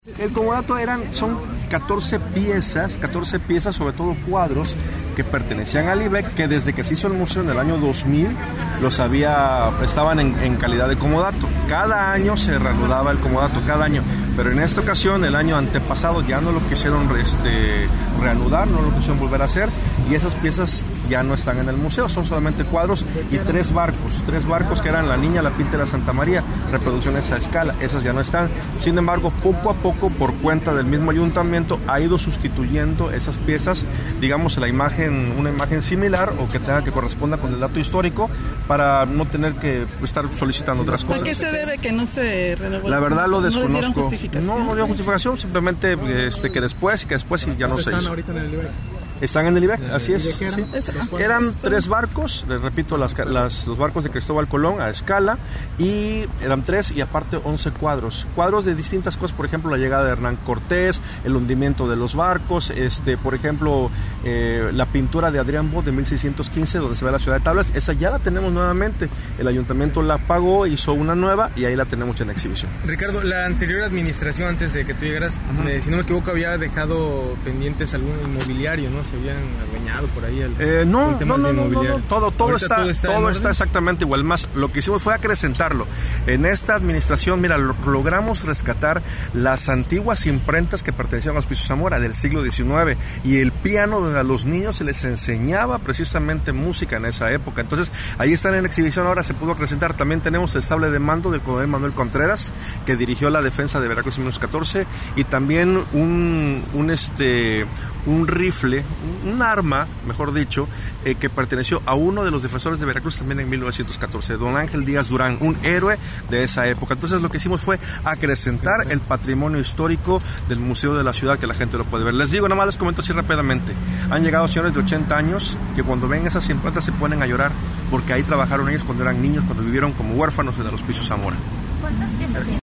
El comodato son 14 piezas, sobre todo cuadros que pertenecían al IBEC, que desde que se hizo el museo en el año 2000 estaban en calidad de comodato. Cada año se reanudaba el comodato, cada año, pero en esta ocasión, el año antepasado, ya no lo quisieron reanudar, no lo quisieron volver a hacer, y esas piezas ya no están en el museo, son solamente cuadros y tres barcos que eran La Niña, La Pinta y la Santa María, reproducciones a escala, esas ya no están. Sin embargo, poco a poco, por cuenta del mismo ayuntamiento, ha ido sustituyendo esas piezas, digamos, una imagen similar o que tenga que corresponda con el dato histórico, para no tener que estar solicitando otras cosas. ¿A qué se debe que no se renovó? La verdad lo desconozco. ¿No dieron justificación? No dio justificación, simplemente que después y ya no se hizo. ¿Están ahorita en el IBEC? Están en el IBEC, así es. ¿De qué eran? Sí. Eran 3 barcos, les repito, los barcos de Cristóbal Colón a escala, y eran 3 y aparte 11 cuadros de distintas cosas, por ejemplo, la llegada de Hernán Cortés, el hundimiento de los barcos, por ejemplo, la pintura de Adrián Bo de 1615, donde se ve la ciudad de Tablas, esa ya la tenemos nuevamente, el ayuntamiento la pagó, hizo una nueva y ahí la tenemos en exhibición. Ricardo, la anterior administración, antes de que tú llegaras, si no me equivoco, había dejado pendientes algún inmobiliario, ¿no? Se habían adueñado por ahí no, todo está exactamente igual. Más, lo que hicimos fue acrecentarlo. En esta administración, mira, logramos rescatar las antiguas imprentas que pertenecían a los Pisos Zamora del siglo XIX, y el piano donde a los niños se les enseñaba precisamente música en esa época. Entonces, ahí están en exhibición, ahora se pudo acrecentar. También tenemos el sable de mando del coronel Manuel Contreras, que dirigió la defensa de Veracruz en 1914, y también un rifle, un arma, mejor dicho, que perteneció a uno de los defensores de Veracruz también en 1914, don Ángel Díaz Durán, un héroe de esa época. Entonces lo que hicimos fue acrecentar el patrimonio histórico del Museo de la Ciudad, que la gente lo puede ver. Les digo, nada más les comento así rápidamente, han llegado señores de 80 años que cuando ven esas imprentas se ponen a llorar, porque ahí trabajaron ellos cuando eran niños, cuando vivieron como huérfanos en los Pisos Zamora. ¿Cuántas piezas?